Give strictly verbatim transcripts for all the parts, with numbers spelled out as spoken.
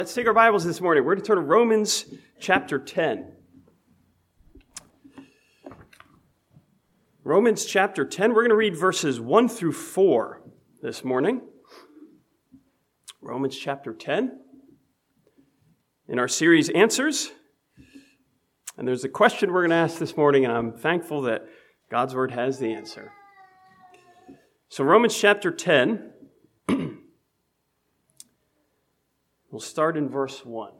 Let's take our Bibles this morning. We're going to turn to Romans chapter ten. Romans chapter ten, we're going to read verses one through four this morning. Romans chapter ten. In our series, Answers. And there's a question we're going to ask this morning, and I'm thankful that God's Word has the answer. So Romans chapter ten. We'll start in verse one.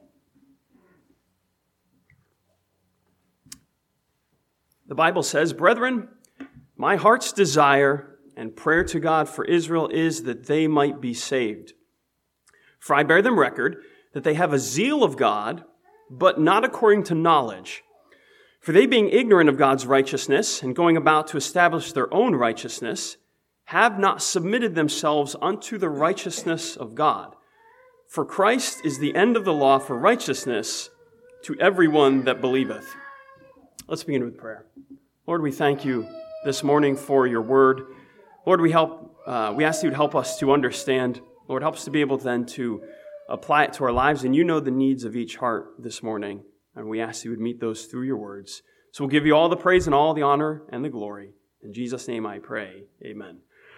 The Bible says, "Brethren, my heart's desire and prayer to God for Israel is that they might be saved. For I bear them record that they have a zeal of God, but not according to knowledge. For they, being ignorant of God's righteousness and going about to establish their own righteousness, have not submitted themselves unto the righteousness of God. For Christ is the end of the law for righteousness to everyone that believeth." Let's begin with prayer. Lord, we thank you this morning for your word. Lord, we help. Uh, we ask you to help us to understand. Lord, help us to be able then to apply it to our lives. And you know the needs of each heart this morning. And we ask you would meet those through your words. So we'll give you all the praise and all the honor and the glory. In Jesus' name I pray. Amen.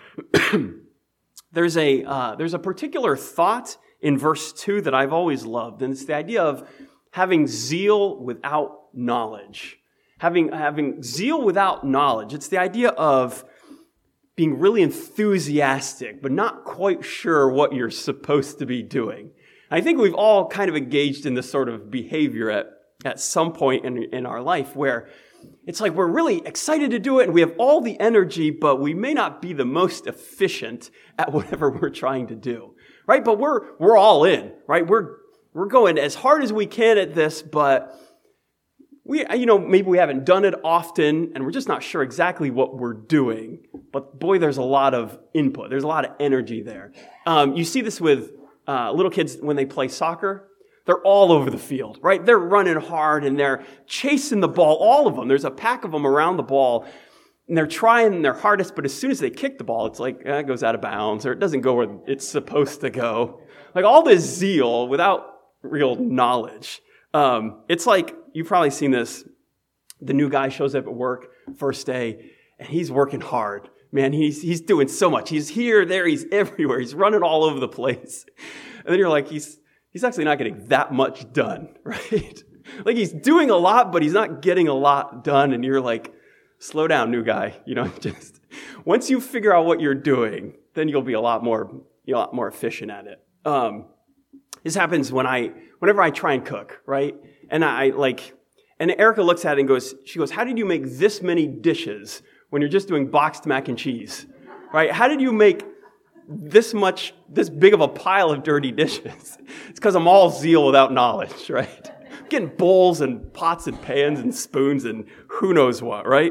there's a uh, there's a particular thought in verse two that I've always loved, and it's the idea of having zeal without knowledge. Having, having zeal without knowledge. It's the idea of being really enthusiastic, but not quite sure what you're supposed to be doing. I think we've all kind of engaged in this sort of behavior at, at some point in, in our life where it's like we're really excited to do it and we have all the energy, but we may not be the most efficient at whatever we're trying to do. Right? But we're we're all in, right? We're we're going as hard as we can at this, but we you know, maybe we haven't done it often and we're just not sure exactly what we're doing. But boy, there's a lot of input. There's a lot of energy there. Um, you see this with uh, little kids when they play soccer. They're all over the field, right? They're running hard and they're chasing the ball, all of them. There's a pack of them around the ball. And they're trying their hardest, but as soon as they kick the ball, it's like, eh, it goes out of bounds, or it doesn't go where it's supposed to go. Like all this zeal without real knowledge. Um, it's like, you've probably seen this. The new guy shows up at work, first day, and he's working hard. Man, he's he's doing so much. He's here, there, he's everywhere. He's running all over the place. And then you're like, he's he's actually not getting that much done, right? Like he's doing a lot, but he's not getting a lot done. And you're like, slow down, new guy. You know, just once you figure out what you're doing, then you'll be a lot more, you know, a lot more efficient at it. Um, this happens when I, whenever I try and cook, right? And I like, and Erica looks at it and goes, she goes, "How did you make this many dishes when you're just doing boxed mac and cheese, right? How did you make this much, this big of a pile of dirty dishes?" It's because I'm all zeal without knowledge, right? Getting bowls and pots and pans and spoons and who knows what, right?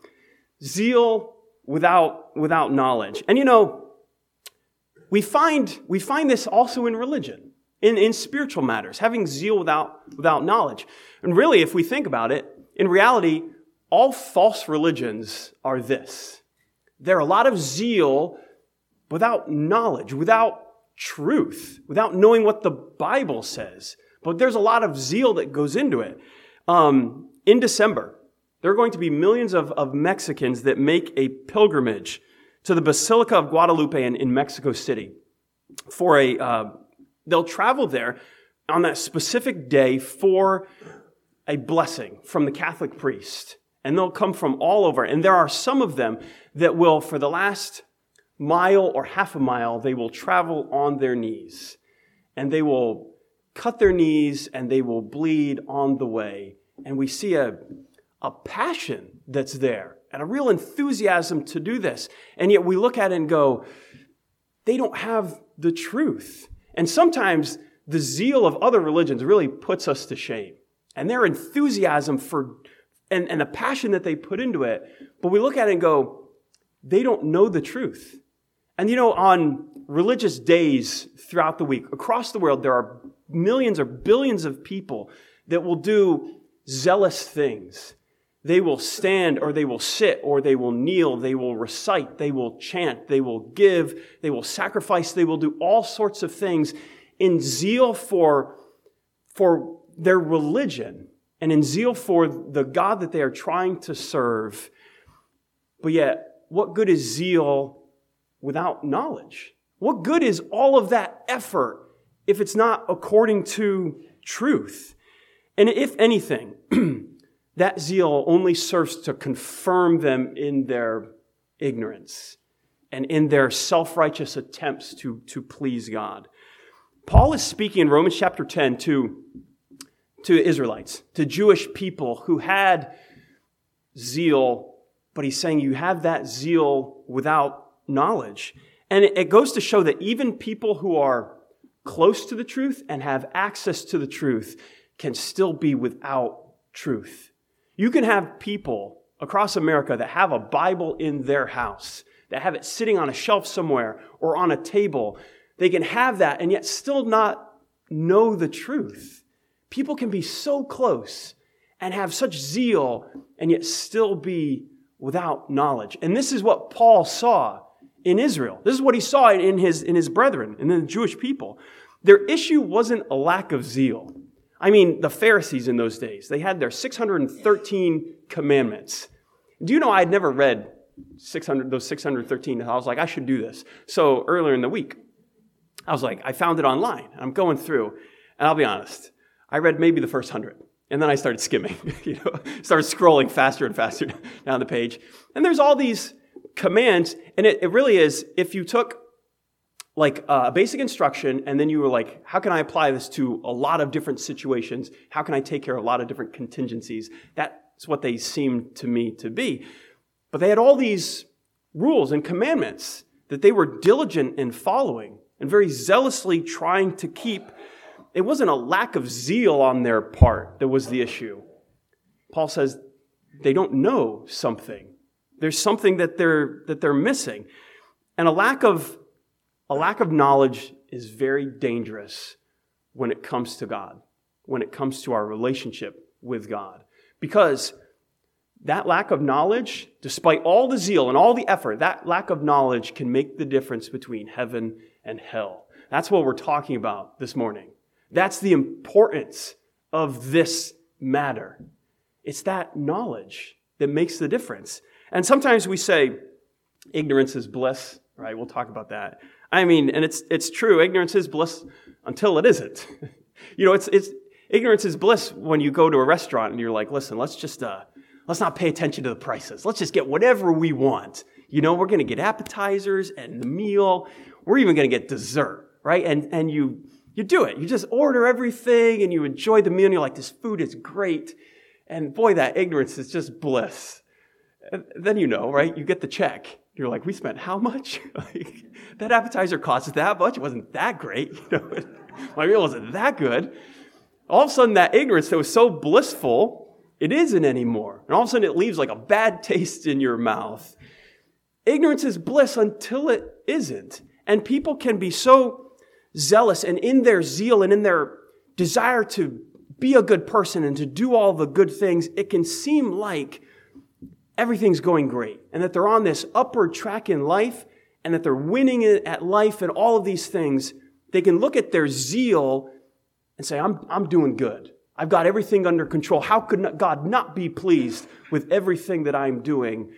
Zeal without without knowledge. And you know, we find we find this also in religion, in, in spiritual matters, having zeal without without knowledge. And really, if we think about it, in reality, all false religions are this. They're a lot of zeal without knowledge, without truth, without knowing what the Bible says. But there's a lot of zeal that goes into it. Um, in December, there are going to be millions of, of Mexicans that make a pilgrimage to the Basilica of Guadalupe in, in Mexico City. For a, uh, they'll travel there on that specific day for a blessing from the Catholic priest. And they'll come from all over. And there are some of them that will, for the last mile or half a mile, they will travel on their knees. And they will cut their knees and they will bleed on the way. And we see a, a passion that's there and a real enthusiasm to do this. And yet we look at it and go, they don't have the truth. And sometimes the zeal of other religions really puts us to shame. And their enthusiasm for and, and the passion that they put into it. But we look at it and go, they don't know the truth. And you know, on religious days throughout the week, across the world, there are millions or billions of people that will do zealous things. They will stand or they will sit or they will kneel. They will recite. They will chant. They will give. They will sacrifice. They will do all sorts of things in zeal for for their religion and in zeal for the God that they are trying to serve. But yet, what good is zeal without knowledge? What good is all of that effort if it's not according to truth? And if anything, that zeal only serves to confirm them in their ignorance and in their self-righteous attempts to, to please God. Paul is speaking in Romans chapter ten to, to Israelites, to Jewish people who had zeal, but he's saying you have that zeal without knowledge. And it, it goes to show that even people who are close to the truth and have access to the truth can still be without truth. You can have people across America that have a Bible in their house, that have it sitting on a shelf somewhere or on a table. They can have that and yet still not know the truth. People can be so close and have such zeal and yet still be without knowledge. And this is what Paul saw in Israel. This is what he saw in his, in his brethren and in the Jewish people. Their issue wasn't a lack of zeal. I mean, the Pharisees in those days, they had their six hundred thirteen commandments. Do you know I had never read six hundred, those six hundred thirteen? I was like, I should do this. So earlier in the week, I was like, I found it online. I'm going through, and I'll be honest, I read maybe the first hundred. And then I started skimming, you know, started scrolling faster and faster down the page. And there's all these commands, and it, it really is, if you took like a basic instruction, and then you were like, how can I apply this to a lot of different situations? How can I take care of a lot of different contingencies? That's what they seemed to me to be. But they had all these rules and commandments that they were diligent in following and very zealously trying to keep. It wasn't a lack of zeal on their part that was the issue. Paul says they don't know something. There's something that they're that they're missing. And a lack of a lack of knowledge is very dangerous when it comes to God, when it comes to our relationship with God. Because that lack of knowledge, despite all the zeal and all the effort, that lack of knowledge can make the difference between heaven and hell. That's what we're talking about this morning. That's the importance of this matter. It's that knowledge that makes the difference. And sometimes we say ignorance is bliss, right? We'll talk about that. I mean, and it's it's true, ignorance is bliss until it isn't. You know, it's it's ignorance is bliss when you go to a restaurant and you're like, listen, let's just uh let's not pay attention to the prices. Let's just get whatever we want. You know, we're going to get appetizers and the meal. We're even going to get dessert, right? And and you you do it. You just order everything and you enjoy the meal and you're like, this food is great. And boy, that ignorance is just bliss. And then you know, right? You get the check. You're like, we spent how much? Like, that appetizer cost that much. It wasn't that great. You know, my meal wasn't that good. All of a sudden, that ignorance that was so blissful, it isn't anymore. And all of a sudden, it leaves like a bad taste in your mouth. Ignorance is bliss until it isn't. And people can be so zealous and in their zeal and in their desire to be a good person and to do all the good things, it can seem like everything's going great and that they're on this upward track in life and that they're winning at life and all of these things. They can look at their zeal and say, I'm, I'm doing good. I've got everything under control. How could God not be pleased with everything that I'm doing?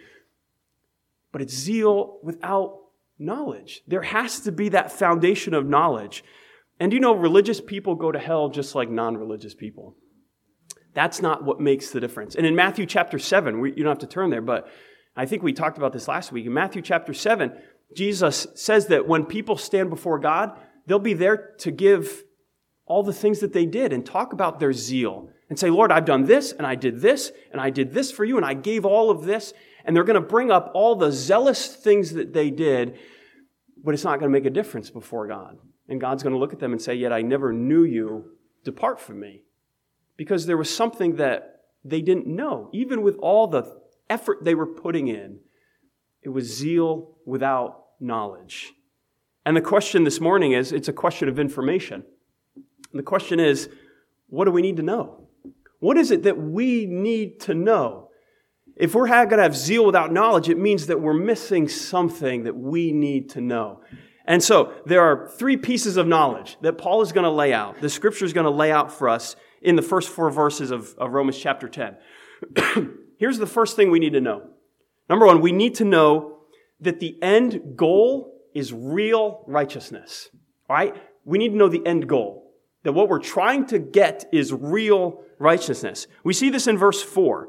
But it's zeal without knowledge. There has to be that foundation of knowledge. And you know, religious people go to hell just like non-religious people. That's not what makes the difference. And in Matthew chapter seven, we, you don't have to turn there, but I think we talked about this last week. In Matthew chapter seven, Jesus says that when people stand before God, they'll be there to give all the things that they did and talk about their zeal and say, Lord, I've done this and I did this and I did this for you and I gave all of this. And they're going to bring up all the zealous things that they did, but it's not going to make a difference before God. And God's going to look at them and say, yet I never knew you. Depart from me. Because there was something that they didn't know. Even with all the effort they were putting in, it was zeal without knowledge. And the question this morning is, it's a question of information. And the question is, what do we need to know? What is it that we need to know? If we're going to have zeal without knowledge, it means that we're missing something that we need to know. And so there are three pieces of knowledge that Paul is going to lay out. The Scripture is going to lay out for us in the first four verses of, of Romans chapter ten. Here's the first thing we need to know. Number one, we need to know that the end goal is real righteousness. All right? We need to know the end goal. That what we're trying to get is real righteousness. We see this in verse four.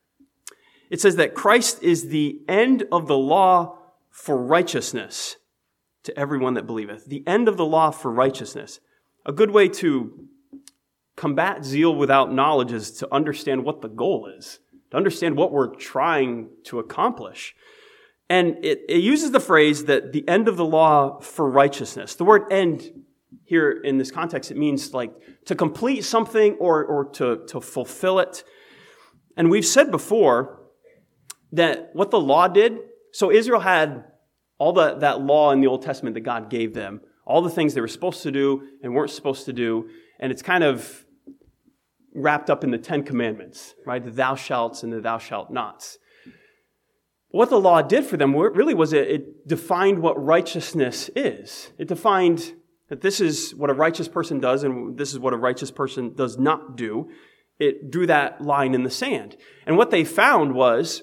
It says that Christ is the end of the law for righteousness to everyone that believeth. The end of the law for righteousness. A good way to combat zeal without knowledge is to understand what the goal is, to understand what we're trying to accomplish. And it, it uses the phrase that the end of the law for righteousness. The word end here in this context, it means like to complete something or, or to, to fulfill it. And we've said before that what the law did, so Israel had all the, that law in the Old Testament that God gave them, all the things they were supposed to do and weren't supposed to do, and it's kind of wrapped up in the Ten Commandments, right? The thou shalts and the thou shalt nots. What the law did for them really was it, it defined what righteousness is. It defined that this is what a righteous person does and this is what a righteous person does not do. It drew that line in the sand. And what they found was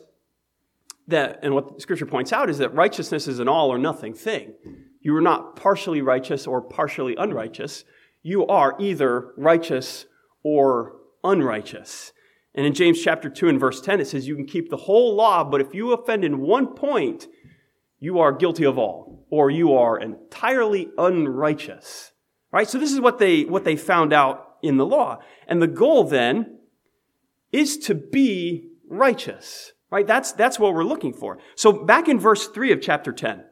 that, and what Scripture points out, is that righteousness is an all or nothing thing. You are not partially righteous or partially unrighteous. You are either righteous or unrighteous. And in James chapter two and verse ten, it says you can keep the whole law, but if you offend in one point, you are guilty of all, or you are entirely unrighteous. Right? So this is what they, what they found out in the law. And the goal then is to be righteous. Right? That's, that's what we're looking for. So back in verse three of chapter ten,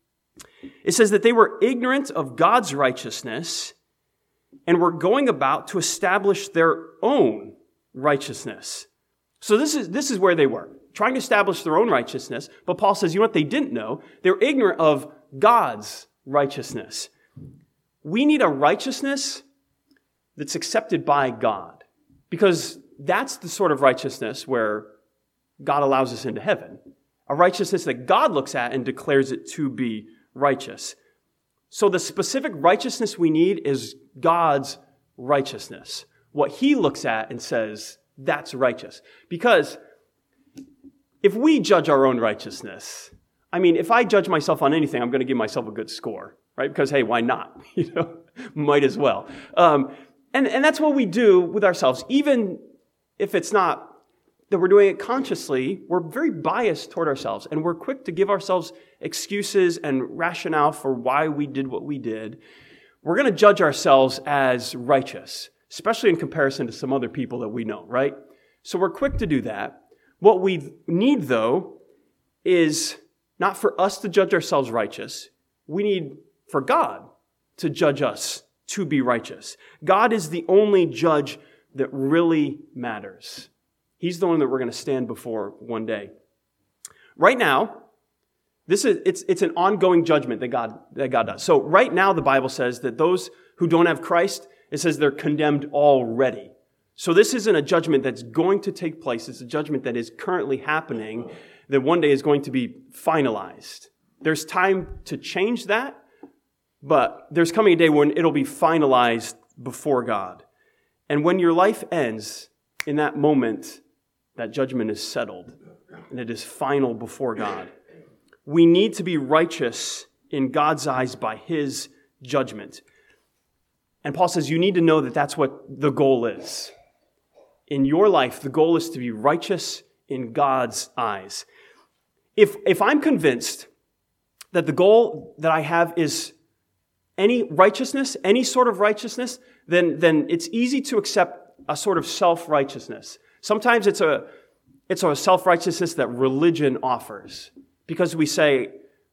it says that they were ignorant of God's righteousness and were going about to establish their own righteousness. So this is, this is where they were, trying to establish their own righteousness. But Paul says, you know what they didn't know? They were ignorant of God's righteousness. We need a righteousness that's accepted by God, because that's the sort of righteousness where God allows us into heaven. A righteousness that God looks at and declares it to be righteous. So the specific righteousness we need is God's righteousness. What He looks at and says, that's righteous. Because if we judge our own righteousness, I mean, if I judge myself on anything, I'm going to give myself a good score, right? Because, hey, why not? You know, might as well. Um, and, and that's what we do with ourselves. Even if it's not that we're doing it consciously, we're very biased toward ourselves, and we're quick to give ourselves excuses and rationale for why we did what we did. We're going to judge ourselves as righteous, especially in comparison to some other people that we know, right? So we're quick to do that. What we need, though, is not for us to judge ourselves righteous. We need for God to judge us to be righteous. God is the only judge that really matters. He's the one that we're going to stand before one day. Right now, this is it's it's an ongoing judgment that God that God does. So right now the Bible says that those who don't have Christ, it says they're condemned already. So this isn't a judgment that's going to take place. It's a judgment that is currently happening, that one day is going to be finalized. There's time to change that, but there's coming a day when it'll be finalized before God. And when your life ends, in that moment, that judgment is settled, and it is final before God. We need to be righteous in God's eyes by His judgment. And Paul says you need to know that that's what the goal is. In your life, the goal is to be righteous in God's eyes. If, if I'm convinced that the goal that I have is any righteousness, any sort of righteousness, then, then it's easy to accept a sort of self-righteousness. Sometimes it's a, it's a self-righteousness that religion offers. Because we say,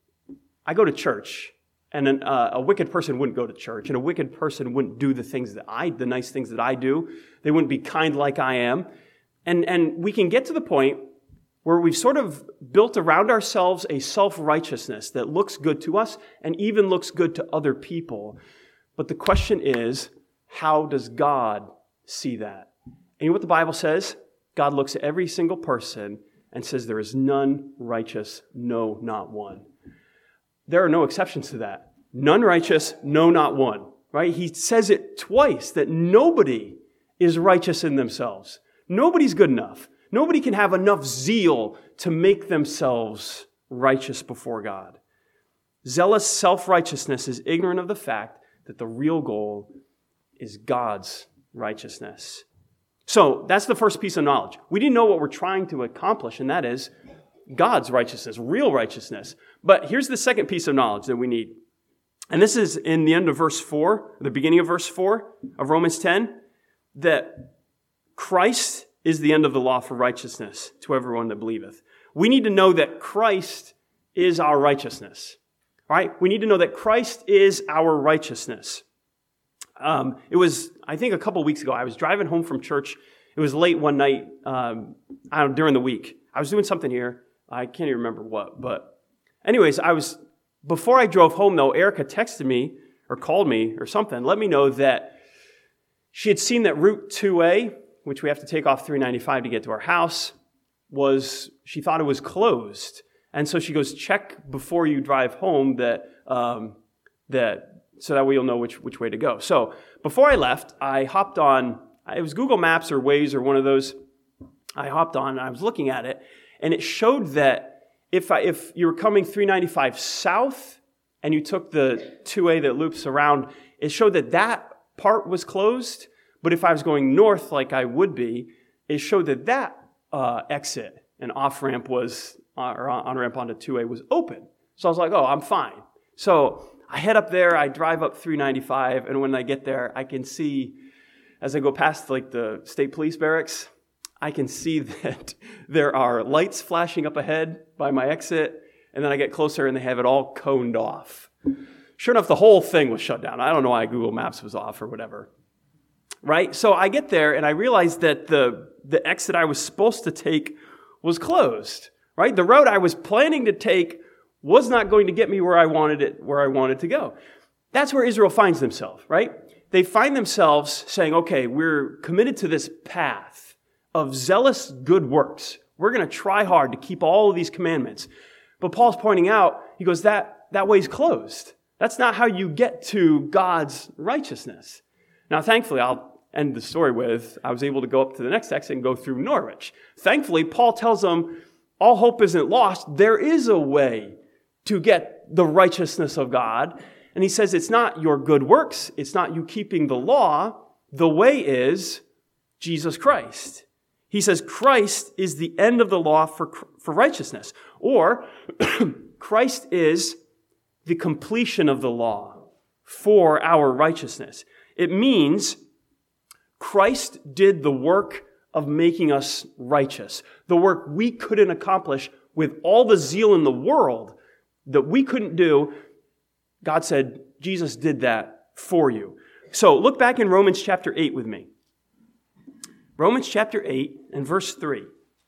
I go to church, and an, uh, a wicked person wouldn't go to church, and a wicked person wouldn't do the things that I, the nice things that I do. They wouldn't be kind like I am. And, and we can get to the point where we've sort of built around ourselves a self-righteousness that looks good to us and even looks good to other people. But the question is, how does God see that? And you know what the Bible says? God looks at every single person and says there is none righteous, no, not one. There are no exceptions to that. None righteous, no, not one. Right? He says it twice, that nobody is righteous in themselves. Nobody's good enough. Nobody can have enough zeal to make themselves righteous before God. Zealous self-righteousness is ignorant of the fact that the real goal is God's righteousness. So that's the first piece of knowledge. We didn't know what we're trying to accomplish, and that is God's righteousness, real righteousness. But here's the second piece of knowledge that we need. And this is in the end of verse four, the beginning of verse four of Romans ten, that Christ is the end of the law for righteousness to everyone that believeth. We need to know that Christ is our righteousness. Right? We need to know that Christ is our righteousness. Um, it was, I think, a couple weeks ago. I was driving home from church. It was late one night um, I don't know, during the week. I was doing something here. I can't even remember what. But anyways, I was before I drove home, though, Erica texted me or called me or something, let me know that she had seen that Route two A, which we have to take off three ninety-five to get to our house, was, she thought it was closed. And so she goes, check before you drive home that, um, that, so that way you'll know which, which way to go. So before I left, I hopped on, it was Google Maps or Waze or one of those. I hopped on and I was looking at it, and it showed that if I, if you were coming three ninety-five south and you took the two A that loops around, it showed that that part was closed. But if I was going north like I would be, it showed that that uh, exit and off-ramp was, uh, or on-ramp onto two A was open. So I was like, oh, I'm fine. So I head up there, I drive up three ninety-five, and when I get there, I can see, as I go past like the state police barracks, I can see that there are lights flashing up ahead by my exit, and then I get closer and they have it all coned off. Sure enough, the whole thing was shut down. I don't know why Google Maps was off or whatever. Right? So I get there and I realize that the, the exit I was supposed to take was closed. Right? The road I was planning to take was not going to get me where I wanted it, where I wanted to go. That's where Israel finds themselves, right? They find themselves saying, okay, we're committed to this path of zealous good works. We're going to try hard to keep all of these commandments. But Paul's pointing out, he goes, that, that way's closed. That's not how you get to God's righteousness. Now, thankfully, I'll end the story with, I was able to go up to the next exit and go through Norwich. Thankfully, Paul tells them, all hope isn't lost. There is a way to get the righteousness of God. And he says it's not your good works. It's not you keeping the law. The way is Jesus Christ. He says Christ is the end of the law for, for righteousness. Or Christ is the completion of the law for our righteousness. It means Christ did the work of making us righteous. The work we couldn't accomplish with all the zeal in the world that we couldn't do. God said, Jesus did that for you. So look back in Romans chapter eight with me. Romans chapter eight and verse three.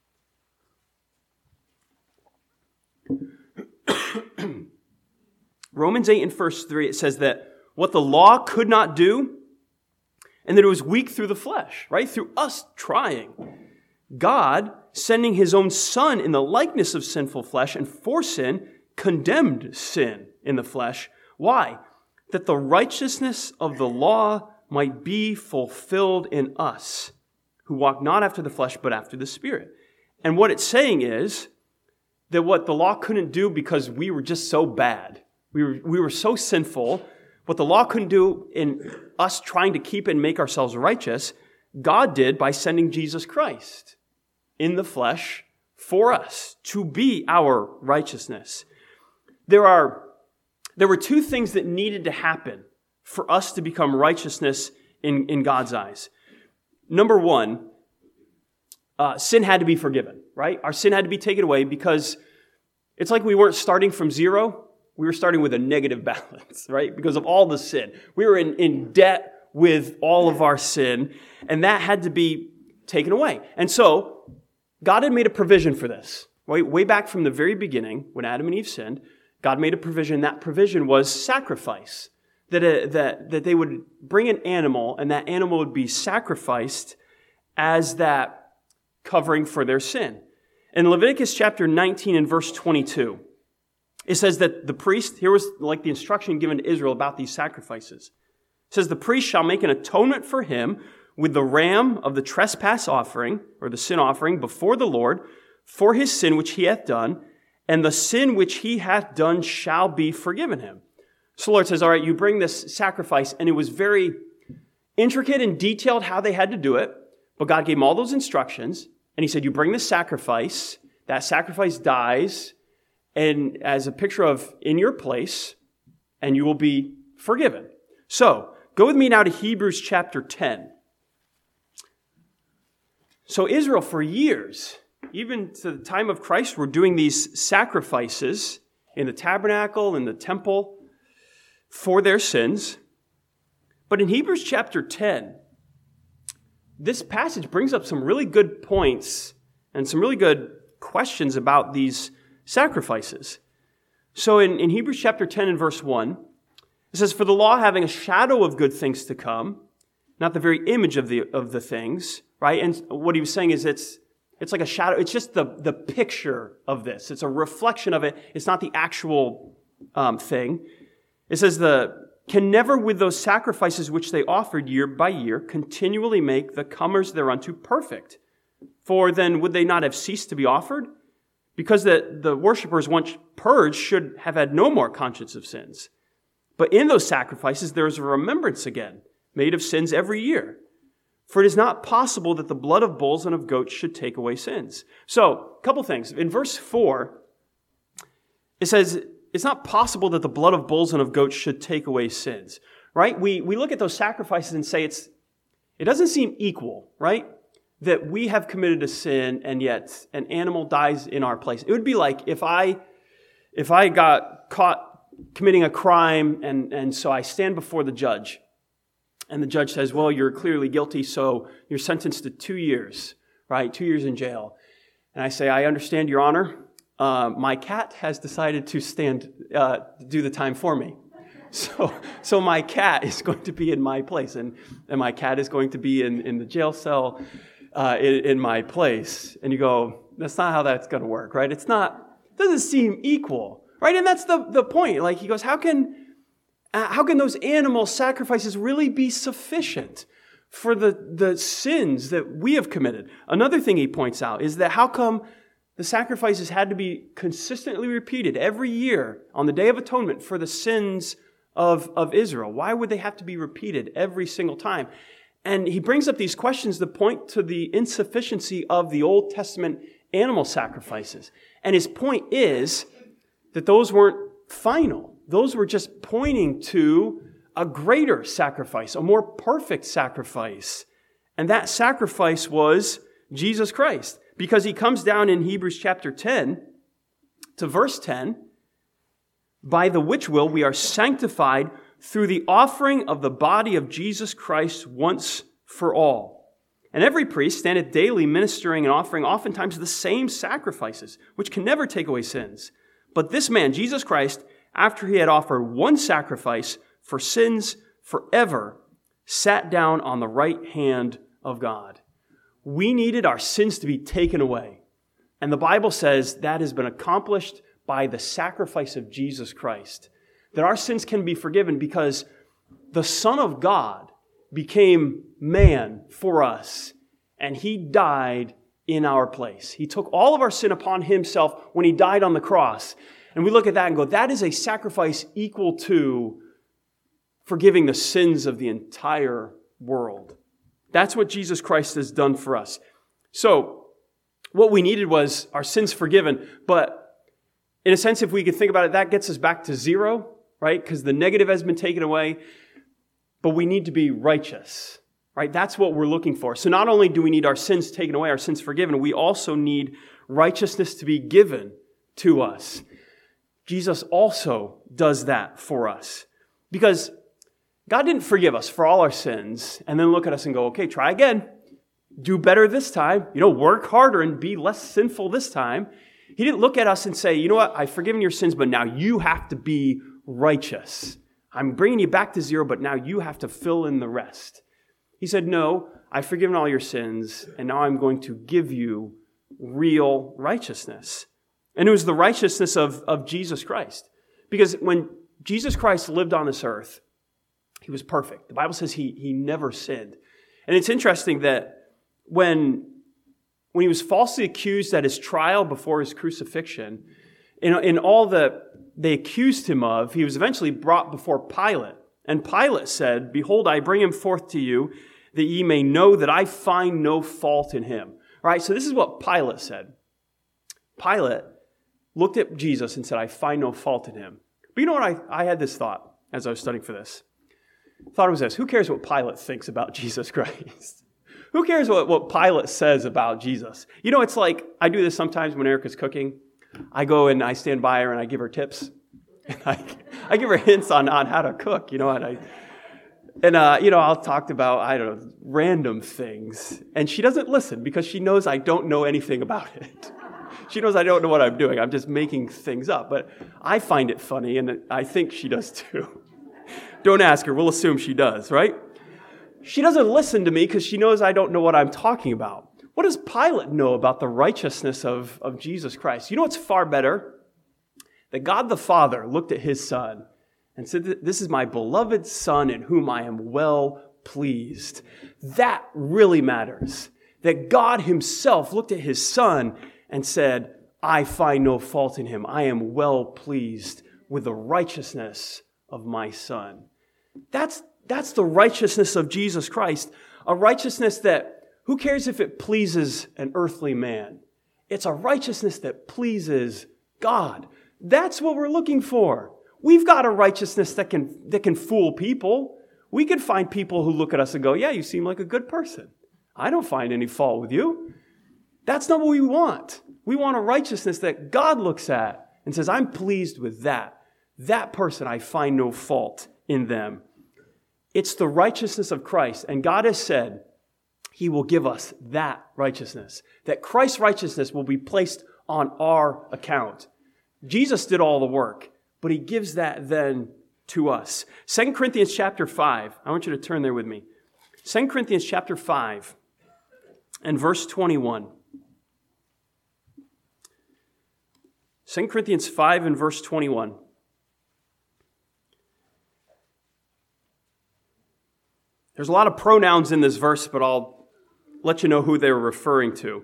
Romans eight and verse three, it says that what the law could not do, and that it was weak through the flesh, right? Through us trying. God, sending his own Son in the likeness of sinful flesh and for sin, condemned sin in the flesh. Why? That the righteousness of the law might be fulfilled in us, who walk not after the flesh, but after the Spirit. And what it's saying is that what the law couldn't do because we were just so bad, we were, we were so sinful, what the law couldn't do in us trying to keep and make ourselves righteous, God did by sending Jesus Christ in the flesh for us to be our righteousness. There are, there were two things that needed to happen for us to become righteousness in, in God's eyes. Number one, uh, sin had to be forgiven, right? Our sin had to be taken away because it's like we weren't starting from zero. We were starting with a negative balance, right? Because of all the sin. We were in, in debt with all of our sin, and that had to be taken away. And so, God had made a provision for this. Way, way back from the very beginning, when Adam and Eve sinned, God made a provision. That provision was sacrifice. That, uh, that, that they would bring an animal, and that animal would be sacrificed as that covering for their sin. In Leviticus chapter nineteen and verse twenty-two, it says that the priest, here was like the instruction given to Israel about these sacrifices. It says, the priest shall make an atonement for him with the ram of the trespass offering, or the sin offering, before the Lord, for his sin which he hath done, and the sin which he hath done shall be forgiven him. So the Lord says, all right, you bring this sacrifice, and it was very intricate and detailed how they had to do it, but God gave him all those instructions, and he said, you bring this sacrifice, that sacrifice dies, and as a picture of in your place, and you will be forgiven. So, go with me now to Hebrews chapter ten. So Israel, for years, even to the time of Christ, were doing these sacrifices in the tabernacle, in the temple, for their sins. But in Hebrews chapter ten, this passage brings up some really good points and some really good questions about these sacrifices. So in, in Hebrews chapter ten and verse one, it says, for the law having a shadow of good things to come, not the very image of the of the things, right? And what he was saying is it's it's like a shadow. It's just the, the picture of this. It's a reflection of it. It's not the actual um, thing. It says, the can never with those sacrifices which they offered year by year continually make the comers thereunto perfect. For then would they not have ceased to be offered? Because the, the worshipers once purged should have had no more conscience of sins. But in those sacrifices there is a remembrance again, made of sins every year. For it is not possible that the blood of bulls and of goats should take away sins. So, a couple things. In verse four, it says, it's not possible that the blood of bulls and of goats should take away sins. Right? We we look at those sacrifices and say it's it doesn't seem equal, right? That we have committed a sin and yet an animal dies in our place. It would be like if I if I got caught committing a crime and, and so I stand before the judge. And the judge says, well, you're clearly guilty, so you're sentenced to two years, right? Two years in jail. And I say, I understand, Your Honor. Uh, my cat has decided to stand, uh, do the time for me. So so my cat is going to be in my place, and, and my cat is going to be in, in the jail cell uh, in, in my place. And you go, that's not how that's going to work, right? It's not, it doesn't seem equal, right? And that's the, the point. Like he goes, how can... Uh, how can those animal sacrifices really be sufficient for the, the sins that we have committed? Another thing he points out is that how come the sacrifices had to be consistently repeated every year on the Day of Atonement for the sins of, of Israel? Why would they have to be repeated every single time? And he brings up these questions that point to the insufficiency of the Old Testament animal sacrifices. And his point is that those weren't final. Those were just pointing to a greater sacrifice, a more perfect sacrifice. And that sacrifice was Jesus Christ. Because he comes down in Hebrews chapter ten to verse ten, by the which will we are sanctified through the offering of the body of Jesus Christ once for all. And every priest standeth daily ministering and offering oftentimes the same sacrifices, which can never take away sins. But this man, Jesus Christ, after he had offered one sacrifice for sins forever, sat down on the right hand of God. We needed our sins to be taken away. And the Bible says that has been accomplished by the sacrifice of Jesus Christ. That our sins can be forgiven because the Son of God became man for us. And he died in our place. He took all of our sin upon himself when he died on the cross. And we look at that and go, that is a sacrifice equal to forgiving the sins of the entire world. That's what Jesus Christ has done for us. So, what we needed was our sins forgiven. But in a sense, if we could think about it, that gets us back to zero, right? Because the negative has been taken away. But we need to be righteous, right? That's what we're looking for. So not only do we need our sins taken away, our sins forgiven, we also need righteousness to be given to us. Jesus also does that for us. Because God didn't forgive us for all our sins and then look at us and go, okay, try again. Do better this time. You know, work harder and be less sinful this time. He didn't look at us and say, you know what, I've forgiven your sins, but now you have to be righteous. I'm bringing you back to zero, but now you have to fill in the rest. He said, no, I've forgiven all your sins, and now I'm going to give you real righteousness. And it was the righteousness of, of Jesus Christ. Because when Jesus Christ lived on this earth, he was perfect. The Bible says he, he never sinned. And it's interesting that when, when he was falsely accused at his trial before his crucifixion, in, in all that they accused him of, he was eventually brought before Pilate. And Pilate said, "Behold, I bring him forth to you, that ye may know that I find no fault in him." All right, so this is what Pilate said. Pilate looked at Jesus and said, "I find no fault in him." But you know what? I, I had this thought as I was studying for this. I thought it was this: who cares what Pilate thinks about Jesus Christ? Who cares what, what Pilate says about Jesus? You know, it's like, I do this sometimes when Erica's cooking. I go and I stand by her and I give her tips. I, I give her hints on, on how to cook, you know, and I, and, uh, you know, I'll talk about, I don't know, random things. And she doesn't listen because she knows I don't know anything about it. She knows I don't know what I'm doing. I'm just making things up. But I find it funny, and I think she does too. Don't ask her. We'll assume she does, right? She doesn't listen to me because she knows I don't know what I'm talking about. What does Pilate know about the righteousness of, of Jesus Christ? You know what's far better? That God the Father looked at his Son and said, "This is my beloved Son in whom I am well pleased." That really matters. That God himself looked at his Son and said, "I find no fault in him. I am well pleased with the righteousness of my Son." That's, that's the righteousness of Jesus Christ. A righteousness that, who cares if it pleases an earthly man? It's a righteousness that pleases God. That's what we're looking for. We've got a righteousness that can, that can fool people. We can find people who look at us and go, "Yeah, you seem like a good person. I don't find any fault with you." That's not what we want. We want a righteousness that God looks at and says, "I'm pleased with that. That person, I find no fault in them." It's the righteousness of Christ. And God has said he will give us that righteousness. That Christ's righteousness will be placed on our account. Jesus did all the work, but he gives that then to us. Second Corinthians chapter five. I want you to turn there with me. Second Corinthians chapter five and verse twenty-one. Second Corinthians five and verse twenty-one. There's a lot of pronouns in this verse, but I'll let you know who they're referring to.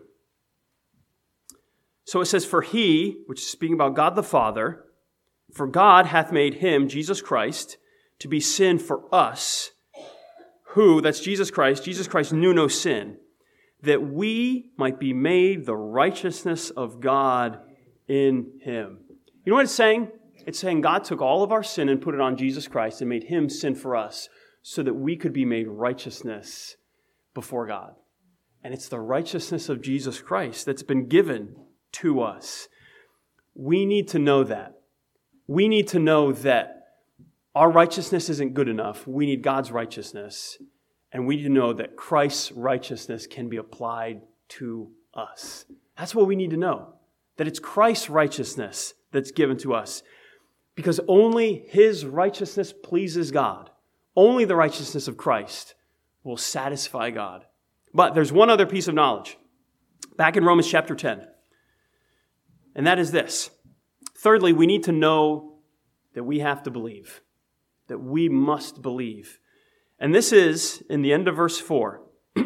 So it says, "For he," which is speaking about God the Father, "for God hath made him," Jesus Christ, "to be sin for us, who," that's Jesus Christ, Jesus Christ knew no sin, "that we might be made the righteousness of God in him." You know what it's saying? It's saying God took all of our sin and put it on Jesus Christ and made him sin for us so that we could be made righteousness before God. And it's the righteousness of Jesus Christ that's been given to us. We need to know that. We need to know that our righteousness isn't good enough. We need God's righteousness. And we need to know that Christ's righteousness can be applied to us. That's what we need to know. That it's Christ's righteousness that's given to us. Because only his righteousness pleases God. Only the righteousness of Christ will satisfy God. But there's one other piece of knowledge. Back in Romans chapter ten. And that is this. Thirdly, we need to know that we have to believe. That we must believe. And this is in the end of verse four.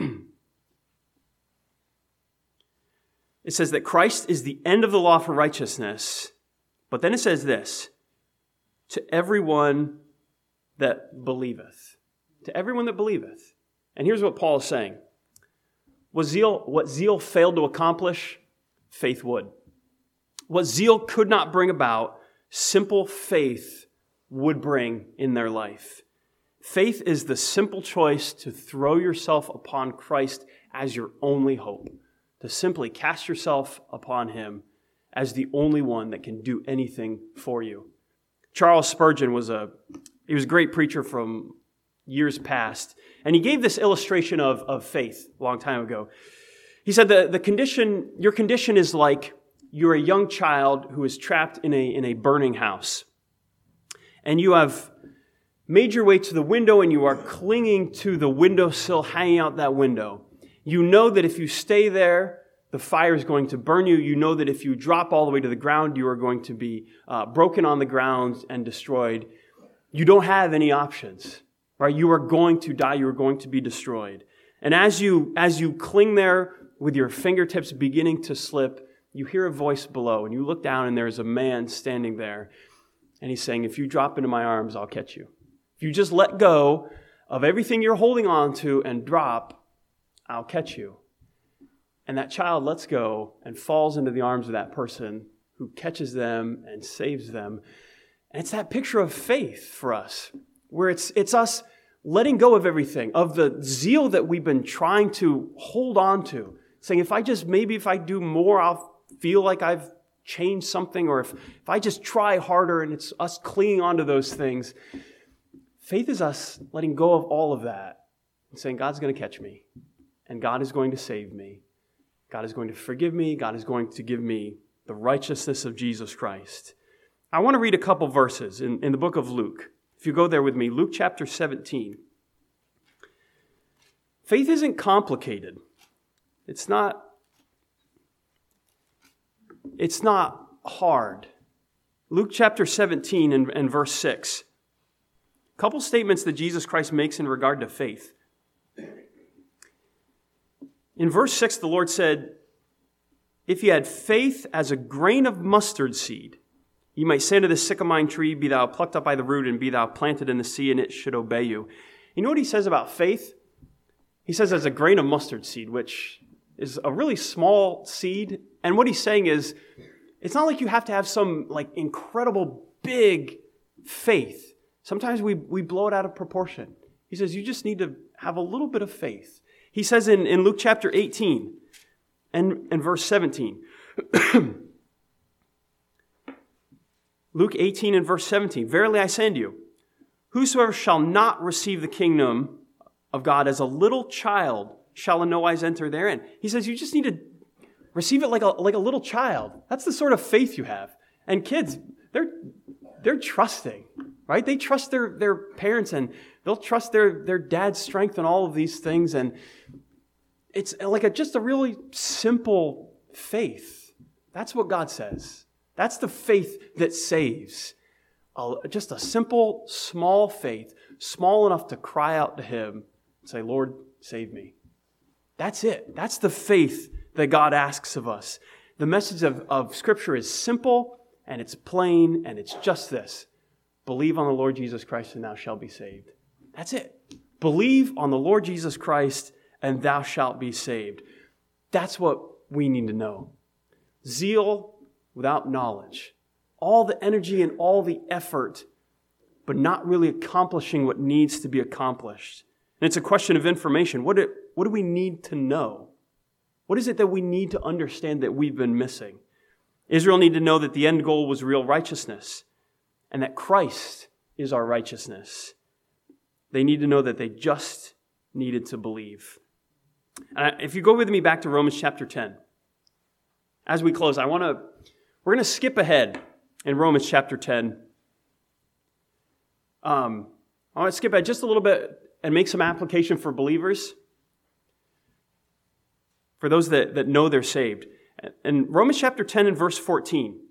It says that Christ is the end of the law for righteousness. But then it says this. To everyone that believeth. To everyone that believeth. And here's what Paul is saying. Was zeal, what zeal failed to accomplish, faith would. What zeal could not bring about, simple faith would bring in their life. Faith is the simple choice to throw yourself upon Christ as your only hope. To simply cast yourself upon him as the only one that can do anything for you. Charles Spurgeon was a, he was a great preacher from years past. And he gave this illustration of, of faith a long time ago. He said the, the condition, your condition is like you're a young child who is trapped in a, in a burning house. And you have made your way to the window and you are clinging to the windowsill, hanging out that window. You know that if you stay there, the fire is going to burn you. You know that if you drop all the way to the ground, you are going to be uh, broken on the ground and destroyed. You don't have any options, right? You are going to die. You are going to be destroyed. And as you, as you cling there with your fingertips beginning to slip, you hear a voice below, and you look down, and there's a man standing there, and he's saying, if you drop into my arms, I'll catch you. If you just let go of everything you're holding on to and drop, I'll catch you. And that child lets go and falls into the arms of that person who catches them and saves them. And it's that picture of faith for us, where it's it's us letting go of everything, of the zeal that we've been trying to hold on to, saying, if I just, maybe if I do more, I'll feel like I've changed something, or if, if I just try harder, and it's us clinging onto those things. Faith is us letting go of all of that and saying, God's going to catch me, and God is going to save me. God is going to forgive me. God is going to give me the righteousness of Jesus Christ. I want to read a couple verses in, in the book of Luke. If you go there with me, Luke chapter seventeen. Faith isn't complicated. It's not, it's not hard. Luke chapter seventeen and, and verse six. A couple statements that Jesus Christ makes in regard to faith. In verse six, the Lord said, if you had faith as a grain of mustard seed, you might say to this sycamore tree, be thou plucked up by the root, and be thou planted in the sea, and it should obey you. You know what he says about faith? He says as a grain of mustard seed, which is a really small seed. And what he's saying is, it's not like you have to have some like incredible big faith. Sometimes we, we blow it out of proportion. He says you just need to have a little bit of faith. He says in, in Luke chapter eighteen and, and verse seventeen, Luke eighteen and verse seventeen, verily I say unto you, whosoever shall not receive the kingdom of God as a little child shall in no wise enter therein. He says you just need to receive it like a, like a little child. That's the sort of faith you have. And kids, they're, they're trusting, right? They trust their, their parents, and they'll trust their, their dad's strength and all of these things. And it's like a, just a really simple faith. That's what God says. That's the faith that saves. Uh, just a simple, small faith, small enough to cry out to Him and say, Lord, save me. That's it. That's the faith that God asks of us. The message of, of Scripture is simple, and it's plain, and it's just this. Believe on the Lord Jesus Christ, and thou shalt be saved. That's it. Believe on the Lord Jesus Christ, and thou shalt be saved. That's what we need to know. Zeal without knowledge. All the energy and all the effort, but not really accomplishing what needs to be accomplished. And it's a question of information. What do, what do we need to know? What is it that we need to understand that we've been missing? Israel needed to know that the end goal was real righteousness, and that Christ is our righteousness. They need to know that they just needed to believe. Uh, if you go with me back to Romans chapter ten, as we close, I want to, we're going to skip ahead in Romans chapter ten. Um, I want to skip ahead just a little bit and make some application for believers, for those that, that know they're saved. In Romans chapter ten and verse fourteen,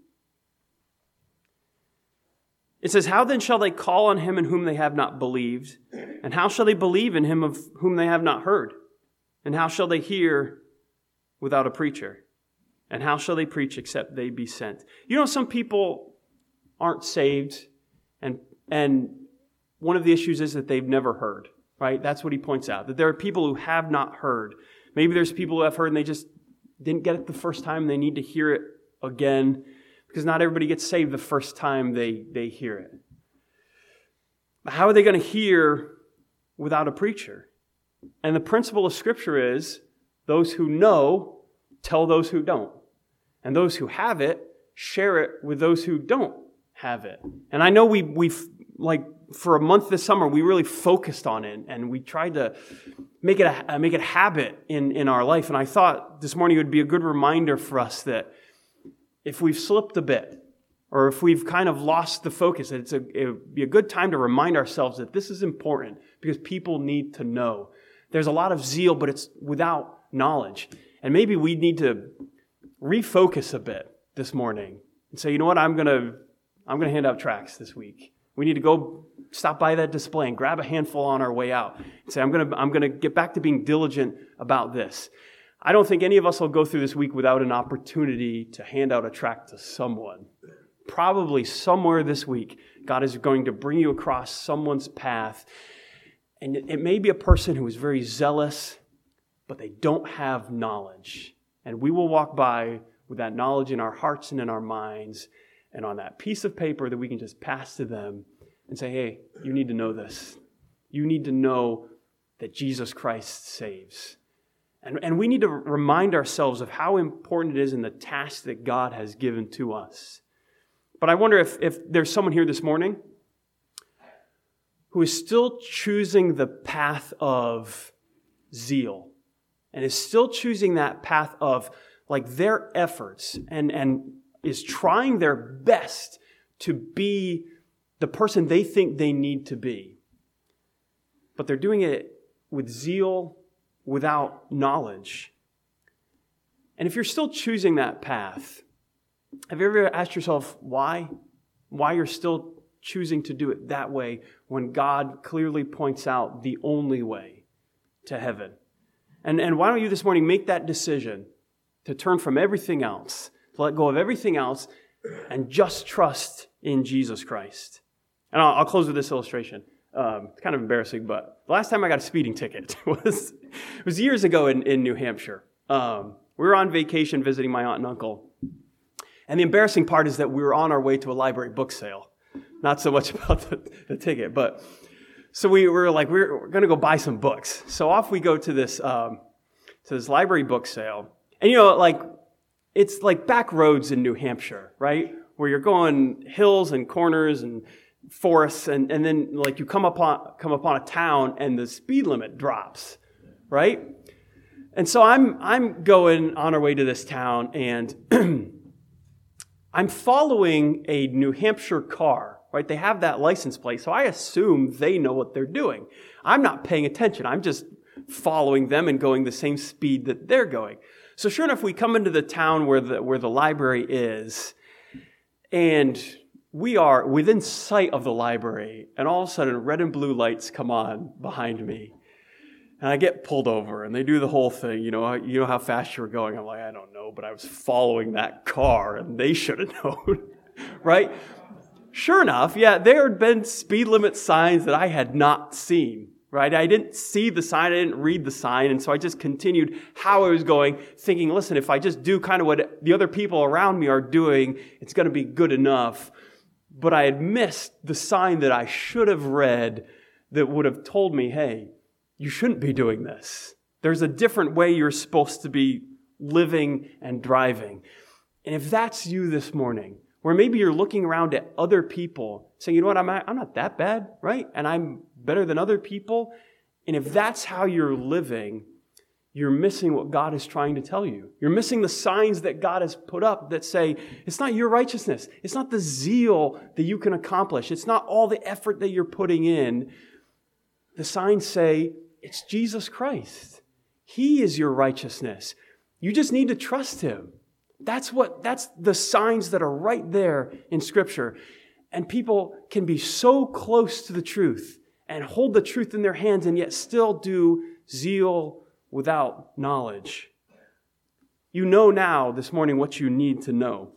it says, how then shall they call on him in whom they have not believed? And how shall they believe in him of whom they have not heard? And how shall they hear without a preacher? And how shall they preach except they be sent? You know, some people aren't saved, and and one of the issues is that they've never heard, right? That's what he points out, that there are people who have not heard. Maybe there's people who have heard and they just didn't get it the first time. They need to hear it again, because not everybody gets saved the first time they, they hear it. But how are they going to hear without a preacher? And the principle of Scripture is those who know tell those who don't. And those who have it share it with those who don't have it. And I know we, we've, like, for a month this summer, we really focused on it, and we tried to make it a, make it a habit in, in our life. And I thought this morning it would be a good reminder for us that if we've slipped a bit, or if we've kind of lost the focus, it's a, it would be a good time to remind ourselves that this is important, because people need to know. There's a lot of zeal, but it's without knowledge. And maybe we need to refocus a bit this morning and say, you know what, I'm going to I'm going to hand out tracts this week. We need to go stop by that display and grab a handful on our way out and say, I'm going to I'm going to get back to being diligent about this. I don't think any of us will go through this week without an opportunity to hand out a tract to someone. Probably somewhere this week, God is going to bring you across someone's path. And it may be a person who is very zealous, but they don't have knowledge. And we will walk by with that knowledge in our hearts and in our minds, and on that piece of paper that we can just pass to them and say, hey, you need to know this. You need to know that Jesus Christ saves. And, and we need to remind ourselves of how important it is in the task that God has given to us. But I wonder if, if there's someone here this morning who is still choosing the path of zeal and is still choosing that path of like their efforts and, and is trying their best to be the person they think they need to be. But they're doing it with zeal without knowledge. And if you're still choosing that path, have you ever asked yourself why? Why you're still choosing to do it that way when God clearly points out the only way to heaven? And, and why don't you this morning make that decision to turn from everything else, to let go of everything else, and just trust in Jesus Christ? And I'll, I'll close with this illustration. Um, it's kind of embarrassing, but the last time I got a speeding ticket was it was years ago in, in New Hampshire. Um, we were on vacation visiting my aunt and uncle. And the embarrassing part is that we were on our way to a library book sale. Not so much about the, the ticket, but so we were like, we're, we're going to go buy some books. So off we go to this um, to this library book sale. And you know, like, it's like back roads in New Hampshire, right? Where you're going hills and corners and forests, and, and then like you come upon come upon a town and the speed limit drops, right? And so I'm I'm going on our way to this town, and I'm following a New Hampshire car, right? They have that license plate, so I assume they know what they're doing. I'm not paying attention. I'm just following them and going the same speed that they're going. So sure enough, we come into the town where the where the library is, and we are within sight of the library, and all of a sudden, red and blue lights come on behind me. And I get pulled over, and they do the whole thing. You know, you know how fast you were going? I'm like, I don't know, but I was following that car, and they should have known, right? Sure enough, yeah, there had been speed limit signs that I had not seen, right? I didn't see the sign, I didn't read the sign, and so I just continued how I was going, thinking, listen, if I just do kind of what the other people around me are doing, it's going to be good enough. But I had missed the sign that I should have read that would have told me, hey, you shouldn't be doing this. There's a different way you're supposed to be living and driving. And if that's you this morning, where maybe you're looking around at other people saying, you know what, I'm, I'm not that bad, right? And I'm better than other people. And if that's how you're living, you're missing what God is trying to tell you. You're missing the signs that God has put up that say, it's not your righteousness. It's not the zeal that you can accomplish. It's not all the effort that you're putting in. The signs say, it's Jesus Christ. He is your righteousness. You just need to trust Him. That's what, that's the signs that are right there in Scripture. And people can be so close to the truth and hold the truth in their hands and yet still do zeal without knowledge. You know now this morning what you need to know.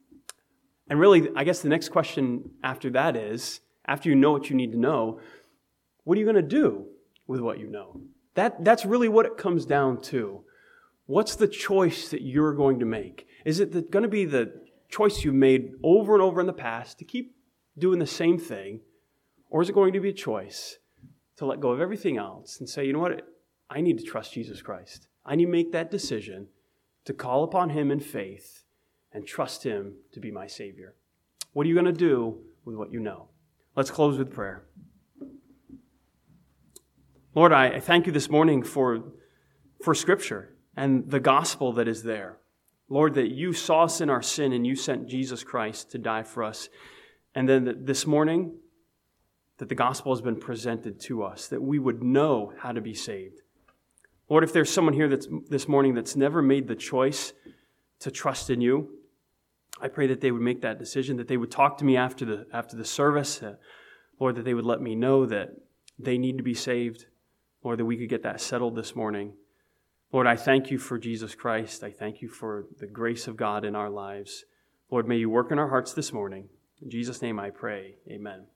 And really, I guess the next question after that is, after you know what you need to know, what are you going to do with what you know? That, that's really what it comes down to. What's the choice that you're going to make? Is it the, going to be the choice you've made over and over in the past to keep doing the same thing? Or is it going to be a choice to let go of everything else and say, you know what, I need to trust Jesus Christ. I need to make that decision to call upon Him in faith and trust Him to be my Savior. What are you going to do with what you know? Let's close with prayer. Lord, I thank you this morning for, for Scripture and the gospel that is there. Lord, that you saw us in our sin and you sent Jesus Christ to die for us. And then that this morning, that the gospel has been presented to us, that we would know how to be saved. Lord, if there's someone here that's this morning that's never made the choice to trust in you, I pray that they would make that decision, that they would talk to me after the after the service, uh, Lord, that they would let me know that they need to be saved, Lord, that we could get that settled this morning. Lord, I thank you for Jesus Christ. I thank you for the grace of God in our lives. Lord, may you work in our hearts this morning. In Jesus' name I pray, amen.